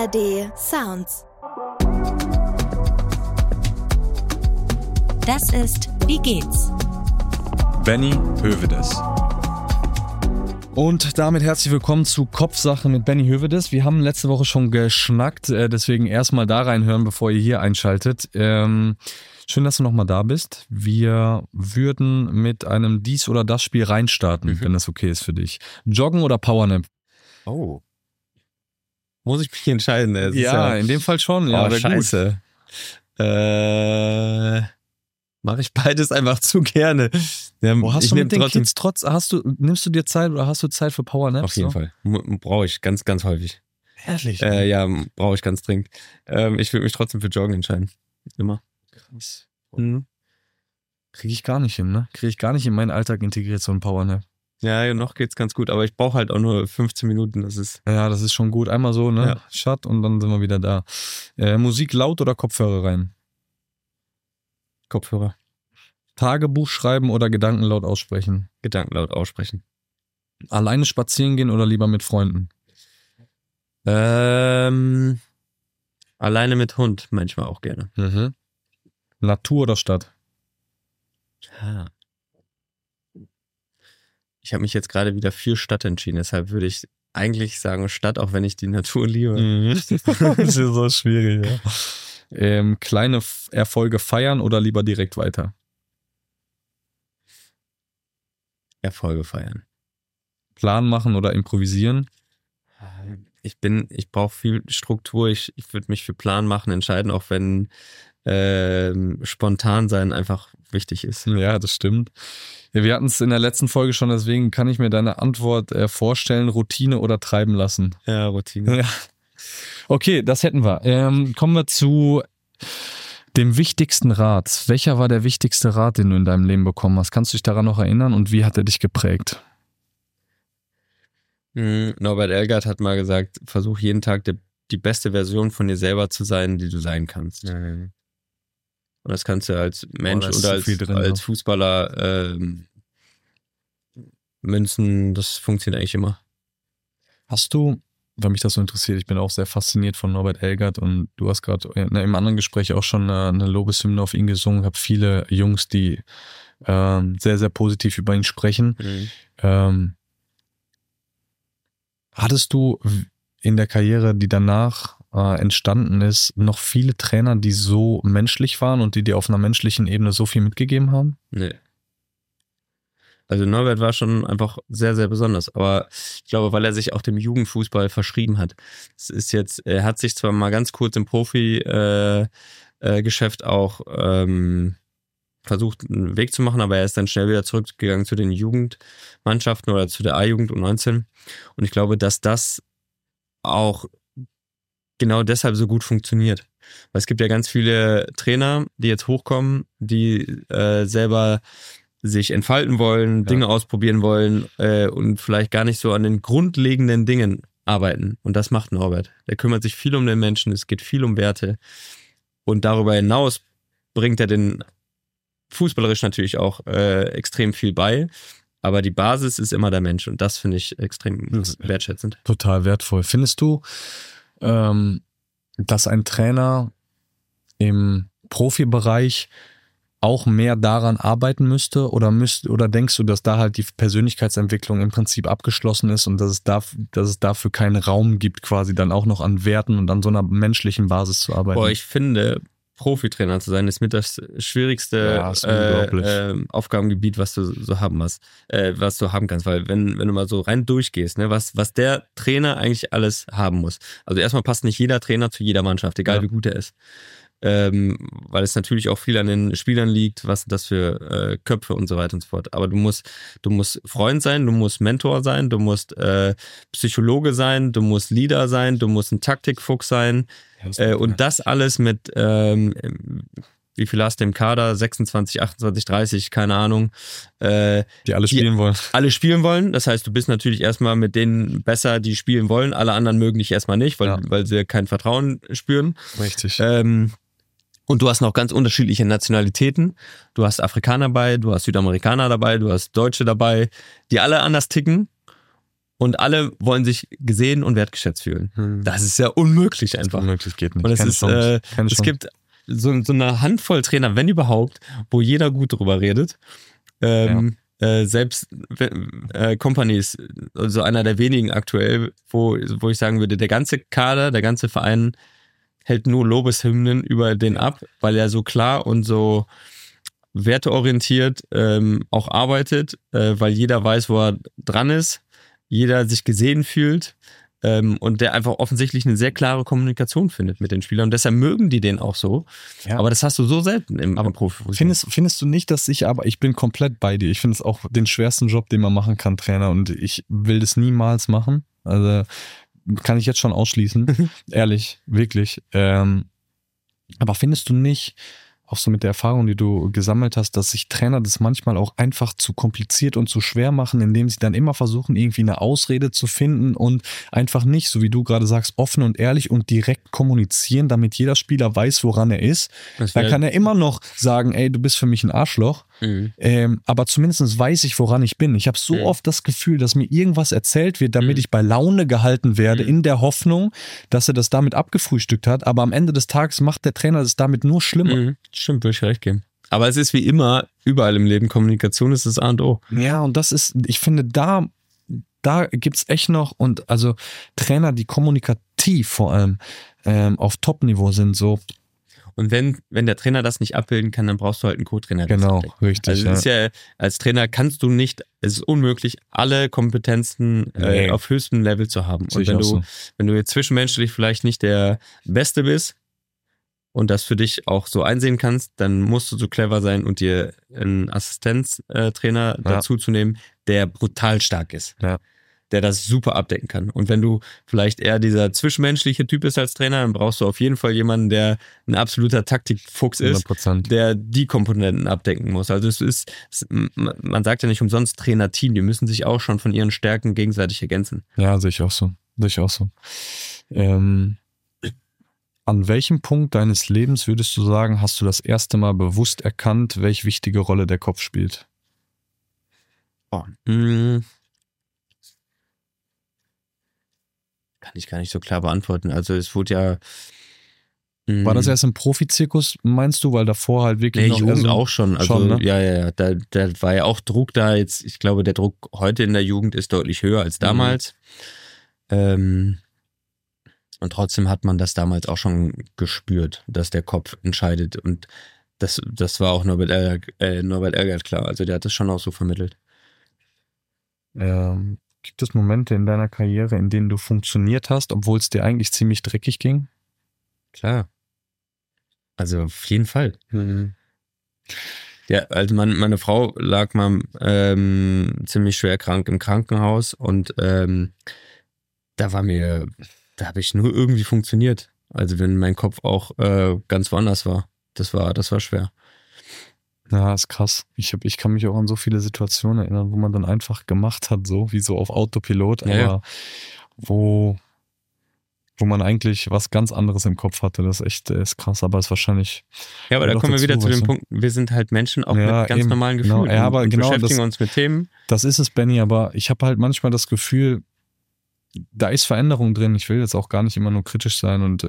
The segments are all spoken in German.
ARD Sounds. Das ist Wie geht's? Benny Hövedes. Und damit herzlich willkommen zu Kopfsache mit Benny Hövedes. Wir haben letzte Woche schon geschnackt, deswegen erstmal da reinhören, bevor ihr hier einschaltet. Schön, dass du nochmal da bist. Wir würden mit einem Dies- oder Das-Spiel reinstarten, wenn das okay ist für dich. Joggen oder Powernap? Oh. Muss ich mich entscheiden? Ja, in dem Fall schon. Ja, scheiße. Mache ich beides einfach zu gerne. Hast du mit den Kids nimmst du dir Zeit oder hast du Zeit für Powernaps? Auf jeden Fall. Brauche ich ganz, ganz häufig. Ehrlich? Ja, brauche ich ganz dringend. Ich würde mich trotzdem für Joggen entscheiden. Immer. Krass. Kriege ich gar nicht hin, ne? Kriege ich gar nicht in meinen Alltag integriert, so ein Powernap. Ja, noch geht's ganz gut, aber ich brauche halt auch nur 15 Minuten, das ist schon gut. Einmal so, ne? Ja. Shut und dann sind wir wieder da. Musik laut oder Kopfhörer rein? Kopfhörer. Tagebuch schreiben oder Gedanken laut aussprechen? Gedanken laut aussprechen. Alleine spazieren gehen oder lieber mit Freunden? Alleine mit Hund, manchmal auch gerne. Natur oder Stadt? Ich habe mich jetzt gerade wieder für Stadt entschieden, deshalb würde ich eigentlich sagen Stadt, auch wenn ich die Natur liebe. Das ist so schwierig, ja. Kleine Erfolge feiern oder lieber direkt weiter? Erfolge feiern. Plan machen oder improvisieren? Ich brauche viel Struktur, ich würde mich für Plan machen entscheiden, auch wenn spontan sein einfach wichtig ist. Ja, das stimmt. Ja, wir hatten es in der letzten Folge schon, deswegen kann ich mir deine Antwort vorstellen, Routine oder treiben lassen? Ja, Routine. Ja. Okay, das hätten wir. Kommen wir zu dem wichtigsten Rat. Welcher war der wichtigste Rat, den du in deinem Leben bekommen hast? Kannst du dich daran noch erinnern und wie hat er dich geprägt? Norbert Elgert hat mal gesagt, versuch jeden Tag die beste Version von dir selber zu sein, die du sein kannst. Und das kannst du als Mensch oder als Fußballer münzen, das funktioniert eigentlich immer. Hast du, weil mich das so interessiert, ich bin auch sehr fasziniert von Norbert Elgert und du hast gerade im anderen Gespräch auch schon eine Lobeshymne auf ihn gesungen. Ich habe viele Jungs, die sehr, sehr positiv über ihn sprechen. Hattest du in der Karriere, die danach entstanden ist, noch viele Trainer, die so menschlich waren und die dir auf einer menschlichen Ebene so viel mitgegeben haben? Nee. Also Norbert war schon einfach sehr, sehr besonders, aber ich glaube, weil er sich auch dem Jugendfußball verschrieben hat. Er hat sich zwar mal ganz kurz im Profi-Geschäft auch versucht, einen Weg zu machen, aber er ist dann schnell wieder zurückgegangen zu den Jugendmannschaften oder zu der A-Jugend U19. Und ich glaube, dass das auch genau deshalb so gut funktioniert. Weil es gibt ja ganz viele Trainer, die jetzt hochkommen, die selber sich entfalten wollen, Dinge ausprobieren wollen und vielleicht gar nicht so an den grundlegenden Dingen arbeiten. Und das macht Norbert. Der kümmert sich viel um den Menschen, es geht viel um Werte. Und darüber hinaus bringt er den fußballerisch natürlich auch extrem viel bei. Aber die Basis ist immer der Mensch und das finde ich extrem wertschätzend. Total wertvoll. Findest du, dass ein Trainer im Profibereich auch mehr daran arbeiten müsste oder denkst du, dass da halt die Persönlichkeitsentwicklung im Prinzip abgeschlossen ist und dass es dafür keinen Raum gibt, quasi dann auch noch an Werten und an so einer menschlichen Basis zu arbeiten? Ich finde, Profitrainer zu sein, ist mit das schwierigste Aufgabengebiet, was du so haben kannst. Weil wenn du mal so rein durchgehst, ne, was der Trainer eigentlich alles haben muss. Also erstmal passt nicht jeder Trainer zu jeder Mannschaft, egal wie gut er ist. Weil es natürlich auch viel an den Spielern liegt, was sind das für Köpfe und so weiter und so fort. Aber du musst Freund sein, du musst Mentor sein, du musst Psychologe sein, du musst Leader sein, du musst ein Taktikfuchs sein. Und das alles mit, wie viel hast du im Kader? 26, 28, 30, keine Ahnung. Die alle spielen wollen. Alle spielen wollen. Das heißt, du bist natürlich erstmal mit denen besser, die spielen wollen. Alle anderen mögen dich erstmal nicht, weil sie kein Vertrauen spüren. Richtig. Und du hast noch ganz unterschiedliche Nationalitäten. Du hast Afrikaner dabei, du hast Südamerikaner dabei, du hast Deutsche dabei, die alle anders ticken. und alle wollen sich gesehen und wertgeschätzt fühlen. Das ist ja unmöglich einfach. Unmöglich, geht nicht. Und es gibt so eine Handvoll Trainer, wenn überhaupt, wo jeder gut drüber redet. Selbst Company ist so einer der wenigen aktuell, wo ich sagen würde, der ganze Kader, der ganze Verein hält nur Lobeshymnen über den ab, weil er so klar und so werteorientiert auch arbeitet, weil jeder weiß, wo er dran ist, jeder sich gesehen fühlt und der einfach offensichtlich eine sehr klare Kommunikation findet mit den Spielern und deshalb mögen die den auch so. Ja. Aber das hast du so selten im Profifußball. Findest du nicht, dass ich bin komplett bei dir. Ich finde es auch den schwersten Job, den man machen kann, Trainer, und ich will das niemals machen. Also kann ich jetzt schon ausschließen. Ehrlich, wirklich. Aber findest du nicht, auch so mit der Erfahrung, die du gesammelt hast, dass sich Trainer das manchmal auch einfach zu kompliziert und zu schwer machen, indem sie dann immer versuchen, irgendwie eine Ausrede zu finden und einfach nicht, so wie du gerade sagst, offen und ehrlich und direkt kommunizieren, damit jeder Spieler weiß, woran er ist. Dann kann er immer noch sagen, ey, du bist für mich ein Arschloch, aber zumindest weiß ich, woran ich bin. Ich habe so oft das Gefühl, dass mir irgendwas erzählt wird, damit ich bei Laune gehalten werde, in der Hoffnung, dass er das damit abgefrühstückt hat, aber am Ende des Tages macht der Trainer das damit nur schlimmer. Stimmt, würde ich recht geben. Aber es ist wie immer, überall im Leben, Kommunikation ist das A und O. Ja, und das ist, ich finde, da gibt's echt noch, und also Trainer, die kommunikativ vor allem auf Top-Niveau sind, so. Und wenn der Trainer das nicht abbilden kann, dann brauchst du halt einen Co-Trainer. Genau, richtig. Also es ist ja, als Trainer kannst du nicht, es ist unmöglich, alle Kompetenzen auf höchstem Level zu haben. Und wenn du jetzt zwischenmenschlich vielleicht nicht der Beste bist und das für dich auch so einsehen kannst, dann musst du so clever sein und dir einen Assistenztrainer dazu zu nehmen, der brutal stark ist. Ja. Der das super abdecken kann. Und wenn du vielleicht eher dieser zwischenmenschliche Typ bist als Trainer, dann brauchst du auf jeden Fall jemanden, der ein absoluter Taktikfuchs ist, 100%. Der die Komponenten abdecken muss. Also man sagt ja nicht umsonst Trainer-Team, die müssen sich auch schon von ihren Stärken gegenseitig ergänzen. Ja, sehe ich auch so. An welchem Punkt deines Lebens würdest du sagen, hast du das erste Mal bewusst erkannt, welche wichtige Rolle der Kopf spielt? Kann ich gar nicht so klar beantworten. Also es wurde ja... War das erst im Profizirkus, meinst du? Weil davor halt wirklich noch... Jugend auch schon. Also schon, ne? Ja. Da war ja auch Druck da. Jetzt, ich glaube, der Druck heute in der Jugend ist deutlich höher als damals. Und trotzdem hat man das damals auch schon gespürt, dass der Kopf entscheidet. Und das war auch Norbert Elgert klar. Also der hat das schon auch so vermittelt. Gibt es Momente in deiner Karriere, in denen du funktioniert hast, obwohl es dir eigentlich ziemlich dreckig ging? Klar. Also auf jeden Fall. Ja, also meine Frau lag mal ziemlich schwer krank im Krankenhaus und da habe ich nur irgendwie funktioniert. Also wenn mein Kopf auch ganz woanders war. Das war schwer. Ja, ist krass. Ich kann mich auch an so viele Situationen erinnern, wo man dann einfach gemacht hat, so wie so auf Autopilot, aber wo man eigentlich was ganz anderes im Kopf hatte. Das ist krass, aber ist wahrscheinlich... Ja, aber da kommen wir wieder zu dem Punkt, wir sind halt Menschen auch mit ganz normalen Gefühlen. Genau. Ja, aber und beschäftigen das, uns mit Themen. Das ist es, Benny, aber ich habe halt manchmal das Gefühl, da ist Veränderung drin. Ich will jetzt auch gar nicht immer nur kritisch sein und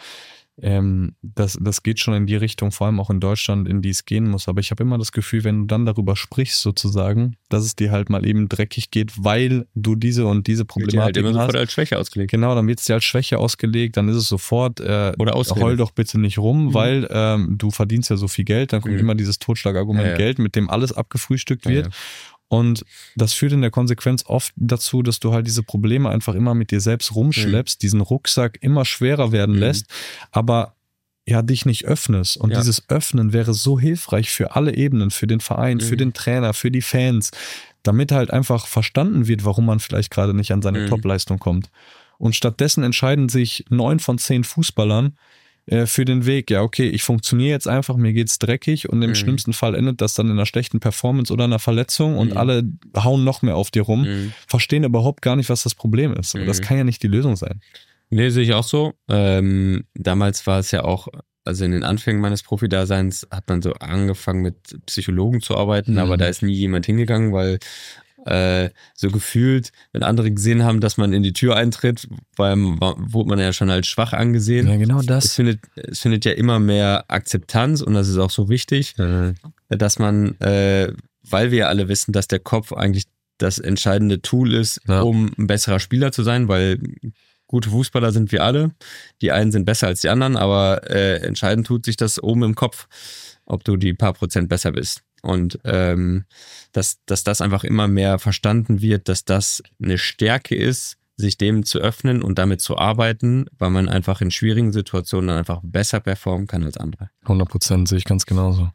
das geht schon in die Richtung, vor allem auch in Deutschland, in die es gehen muss. Aber ich habe immer das Gefühl, wenn du dann darüber sprichst sozusagen, dass es dir halt mal eben dreckig geht, weil du diese und diese Problematik halt immer hast. Sofort als Schwäche ausgelegt. Genau, dann wird es dir als Schwäche ausgelegt, dann ist es sofort, oder Ausrede. Heul doch bitte nicht rum, weil du verdienst ja so viel Geld, dann kommt immer dieses Totschlagargument Geld, mit dem alles abgefrühstückt wird. Ja. Und das führt in der Konsequenz oft dazu, dass du halt diese Probleme einfach immer mit dir selbst rumschleppst, diesen Rucksack immer schwerer werden lässt, aber ja, dich nicht öffnest. Und dieses Öffnen wäre so hilfreich für alle Ebenen, für den Verein, für den Trainer, für die Fans, damit halt einfach verstanden wird, warum man vielleicht gerade nicht an seine Topleistung kommt. Und stattdessen entscheiden sich 9 von 10 Fußballern für den Weg. Ja, okay, ich funktioniere jetzt einfach, mir geht's dreckig und im schlimmsten Fall endet das dann in einer schlechten Performance oder einer Verletzung und alle hauen noch mehr auf dir rum, verstehen überhaupt gar nicht, was das Problem ist. Aber das kann ja nicht die Lösung sein. Nee, sehe ich auch so. Damals war es ja auch, also in den Anfängen meines Profi-Daseins hat man so angefangen mit Psychologen zu arbeiten, aber da ist nie jemand hingegangen, weil so gefühlt, wenn andere gesehen haben, dass man in die Tür eintritt, wurde man ja schon als schwach angesehen. Ja, genau das. Es findet ja immer mehr Akzeptanz und das ist auch so wichtig, dass man, weil wir alle wissen, dass der Kopf eigentlich das entscheidende Tool ist, um ein besserer Spieler zu sein, weil gute Fußballer sind wir alle. Die einen sind besser als die anderen, aber entscheidend tut sich das oben im Kopf, ob du die paar Prozent besser bist. Und dass das einfach immer mehr verstanden wird, dass das eine Stärke ist, sich dem zu öffnen und damit zu arbeiten, weil man einfach in schwierigen Situationen dann einfach besser performen kann als andere. 100% sehe ich ganz genauso.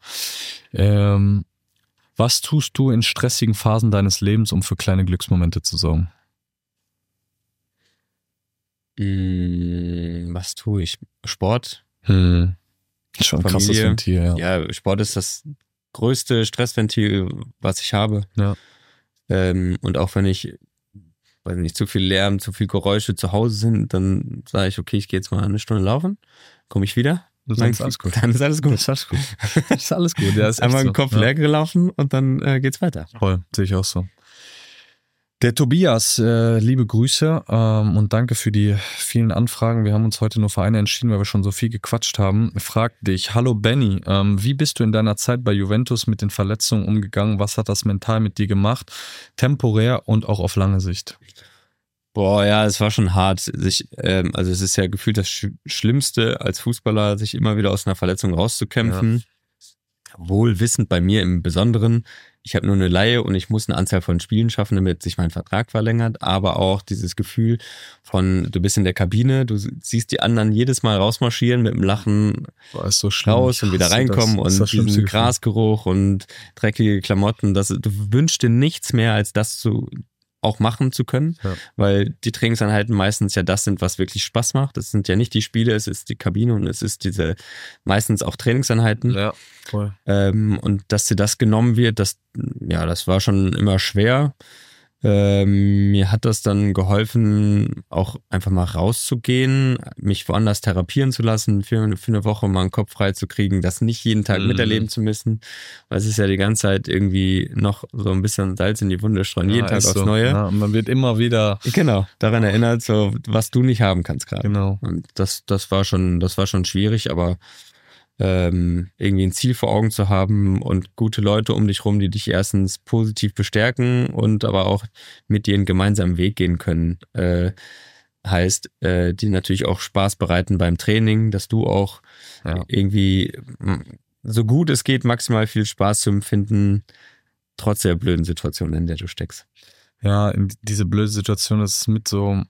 Was tust du in stressigen Phasen deines Lebens, um für kleine Glücksmomente zu sorgen? Was tue ich? Sport. Schon ein krasses Familie. Ventil, Ja, Sport ist das größte Stressventil, was ich habe. Ja. Und auch wenn ich, weiß nicht, zu viel Lärm, zu viel Geräusche zu Hause sind, dann sage ich, okay, ich gehe jetzt mal eine Stunde laufen, komme ich wieder. Dann ist alles gut. Dann ist alles gut. Das ist alles gut. Das ist alles gut. Ja, ist einmal echt den Kopf leer gelaufen und dann geht's weiter. Voll, sehe ich auch so. Der Tobias, liebe Grüße und danke für die vielen Anfragen. Wir haben uns heute nur für eine entschieden, weil wir schon so viel gequatscht haben. Fragt dich, hallo Benny, wie bist du in deiner Zeit bei Juventus mit den Verletzungen umgegangen? Was hat das mental mit dir gemacht? Temporär und auch auf lange Sicht. Boah, ja, es war schon hart. Also es ist ja gefühlt das Schlimmste als Fußballer, sich immer wieder aus einer Verletzung rauszukämpfen. Ja. Wohl wissend bei mir im Besonderen, ich habe nur eine Leihe und ich muss eine Anzahl von Spielen schaffen, damit sich mein Vertrag verlängert, aber auch dieses Gefühl von, du bist in der Kabine, du siehst die anderen jedes Mal rausmarschieren mit dem Lachen so raus und wieder reinkommen und diesen Grasgeruch und dreckige Klamotten, du wünschst dir nichts mehr, als das auch machen zu können, weil die Trainingseinheiten meistens ja das sind, was wirklich Spaß macht. Das sind ja nicht die Spiele, es ist die Kabine und es ist diese meistens auch Trainingseinheiten. Ja, voll. Und dass dir das genommen wird, das war schon immer schwer. Mir hat das dann geholfen, auch einfach mal rauszugehen, mich woanders therapieren zu lassen, für eine Woche mal einen Kopf frei zu kriegen, das nicht jeden Tag miterleben zu müssen, weil es ist ja die ganze Zeit irgendwie noch so ein bisschen Salz in die Wunde streuen, jeden Tag aufs Neue. Ja, und man wird immer wieder daran erinnert, so was du nicht haben kannst gerade. Genau. Und das war schon schwierig, aber irgendwie ein Ziel vor Augen zu haben und gute Leute um dich rum, die dich erstens positiv bestärken und aber auch mit dir einen gemeinsamen Weg gehen können, heißt, die natürlich auch Spaß bereiten beim Training, dass du auch irgendwie so gut es geht maximal viel Spaß zu empfinden, trotz der blöden Situation, in der du steckst. Ja, in diese blöde Situation ist mit so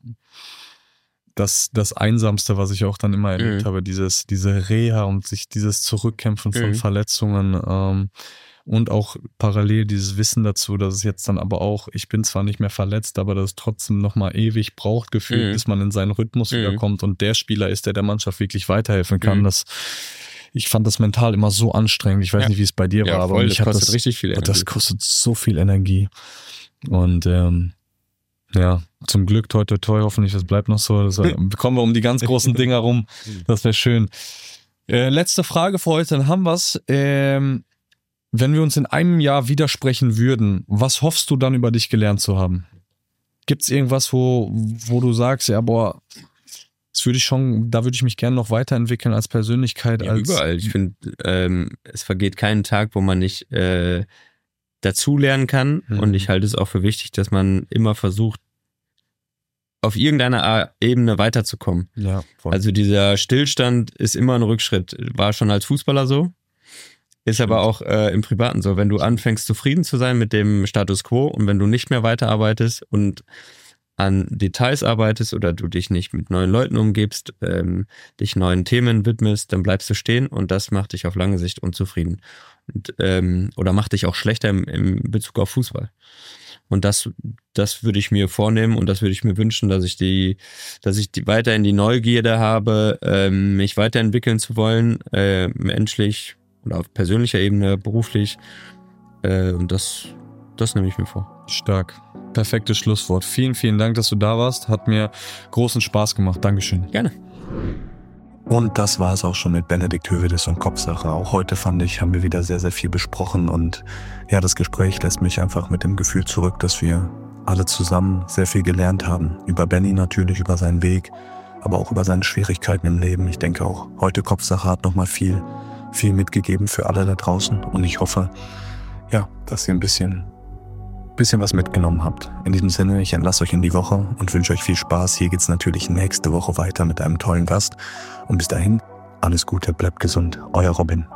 das Einsamste, was ich auch dann immer erlebt habe, diese Reha und sich dieses Zurückkämpfen von Verletzungen und auch parallel dieses Wissen dazu, dass es jetzt dann aber auch, ich bin zwar nicht mehr verletzt, aber dass es trotzdem nochmal ewig braucht, gefühlt, bis man in seinen Rhythmus wiederkommt und der Spieler ist, der Mannschaft wirklich weiterhelfen kann. Ich fand das mental immer so anstrengend. Ich weiß nicht, wie es bei dir war, aber das kostet richtig viel Energie. Das kostet so viel Energie. Und zum Glück, toi, toi, toi, hoffentlich, das bleibt noch so. Kommen wir um die ganz großen Dinger rum. Das wäre schön. Letzte Frage für heute, dann haben wir es. Wenn wir uns in einem Jahr widersprechen würden, was hoffst du dann über dich gelernt zu haben? Gibt es irgendwas, wo du sagst, da würde ich mich gerne noch weiterentwickeln als Persönlichkeit? Ja, überall. Ich finde, es vergeht keinen Tag, wo man nicht dazu lernen kann. Und ich halte es auch für wichtig, dass man immer versucht, auf irgendeiner Ebene weiterzukommen. Ja, voll. Also dieser Stillstand ist immer ein Rückschritt. War schon als Fußballer so, ist aber auch im Privaten so. Wenn du anfängst, zufrieden zu sein mit dem Status Quo und wenn du nicht mehr weiterarbeitest und an Details arbeitest oder du dich nicht mit neuen Leuten umgibst, dich neuen Themen widmest, dann bleibst du stehen und das macht dich auf lange Sicht unzufrieden. Oder macht dich auch schlechter im Bezug auf Fußball. Und das würde ich mir vornehmen und das würde ich mir wünschen, dass ich weiter in die Neugierde habe, mich weiterentwickeln zu wollen, menschlich oder auf persönlicher Ebene, beruflich. Und das nehme ich mir vor. Stark. Perfektes Schlusswort. Vielen, vielen Dank, dass du da warst. Hat mir großen Spaß gemacht. Dankeschön. Gerne. Und das war es auch schon mit Benedikt Hövedes und Kopfsache. Auch heute fand ich, haben wir wieder sehr, sehr viel besprochen und ja, das Gespräch lässt mich einfach mit dem Gefühl zurück, dass wir alle zusammen sehr viel gelernt haben. Über Benny natürlich, über seinen Weg, aber auch über seine Schwierigkeiten im Leben. Ich denke auch, heute Kopfsache hat nochmal viel mitgegeben für alle da draußen und ich hoffe, ja, dass ihr ein bisschen was mitgenommen habt. In diesem Sinne, ich entlasse euch in die Woche und wünsche euch viel Spaß. Hier geht's natürlich nächste Woche weiter mit einem tollen Gast. Und bis dahin, alles Gute, bleibt gesund. Euer Robin.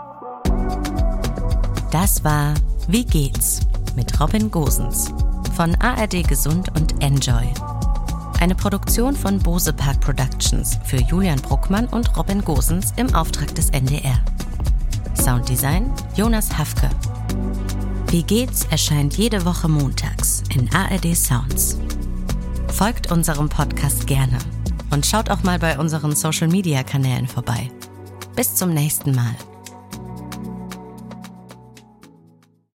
Das war Wie geht's? Mit Robin Gosens von ARD Gesund und Enjoy. Eine Produktion von Bose Park Productions für Julian Bruckmann und Robin Gosens im Auftrag des NDR. Sounddesign Jonas Hafke. Wie geht's? Erscheint jede Woche montags in ARD Sounds. Folgt unserem Podcast gerne und schaut auch mal bei unseren Social-Media-Kanälen vorbei. Bis zum nächsten Mal.